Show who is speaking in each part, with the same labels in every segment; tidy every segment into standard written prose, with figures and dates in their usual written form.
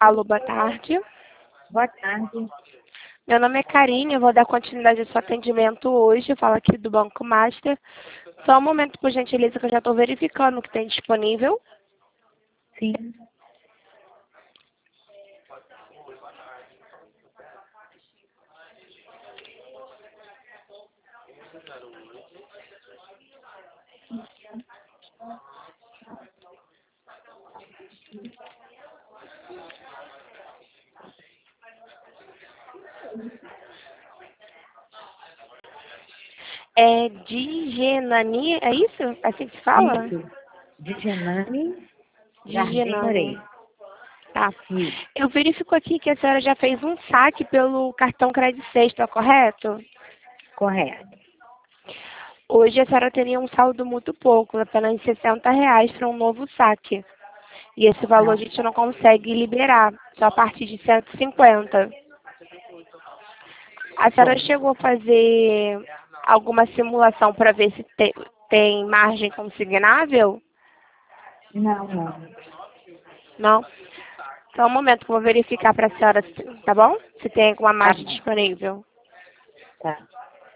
Speaker 1: Alô, boa tarde.
Speaker 2: Boa tarde.
Speaker 1: Meu nome é Karine, eu vou dar continuidade ao seu atendimento hoje. Eu falo aqui do Banco Master. Só um momento, por gentileza, que eu já estou verificando o que tem disponível.
Speaker 2: Sim.
Speaker 1: É Digenani, é isso? É assim que se fala?
Speaker 2: Isso. De Genani Jardim
Speaker 1: Digenani.
Speaker 2: Moreira.
Speaker 1: Tá.
Speaker 2: Isso.
Speaker 1: Eu verifico aqui que a senhora já fez um saque pelo cartão Crédito Sexta, correto?
Speaker 2: Correto.
Speaker 1: Hoje a senhora teria um saldo muito pouco, apenas R$ 60 para um novo saque. E esse valor a
Speaker 2: Tá.
Speaker 1: gente não consegue liberar, só a partir de 150. A senhora
Speaker 2: Bom.
Speaker 1: chegou a fazer alguma simulação para ver se tem margem consignável?
Speaker 2: Não.
Speaker 1: Não? Só um momento que eu vou verificar para a senhora, tá bom? Se tem alguma
Speaker 2: Tá
Speaker 1: margem
Speaker 2: bom.
Speaker 1: disponível.
Speaker 2: Tá.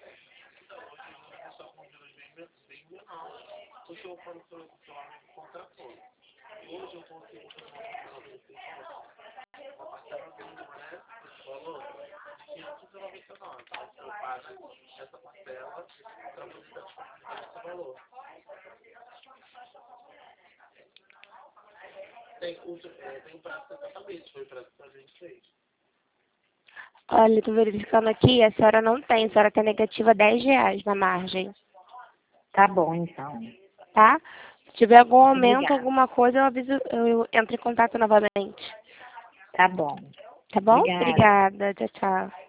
Speaker 1: Olha, estou verificando aqui, a senhora não tem, a senhora tem negativa R$ 10 na margem,
Speaker 2: Tá bom, então.
Speaker 1: tá? Se tiver algum
Speaker 2: Muito
Speaker 1: aumento,
Speaker 2: obrigada.
Speaker 1: alguma coisa, eu entro em contato novamente.
Speaker 2: Tá bom.
Speaker 1: Tá bom?
Speaker 2: Obrigada.
Speaker 1: Obrigada. Tchau, tchau.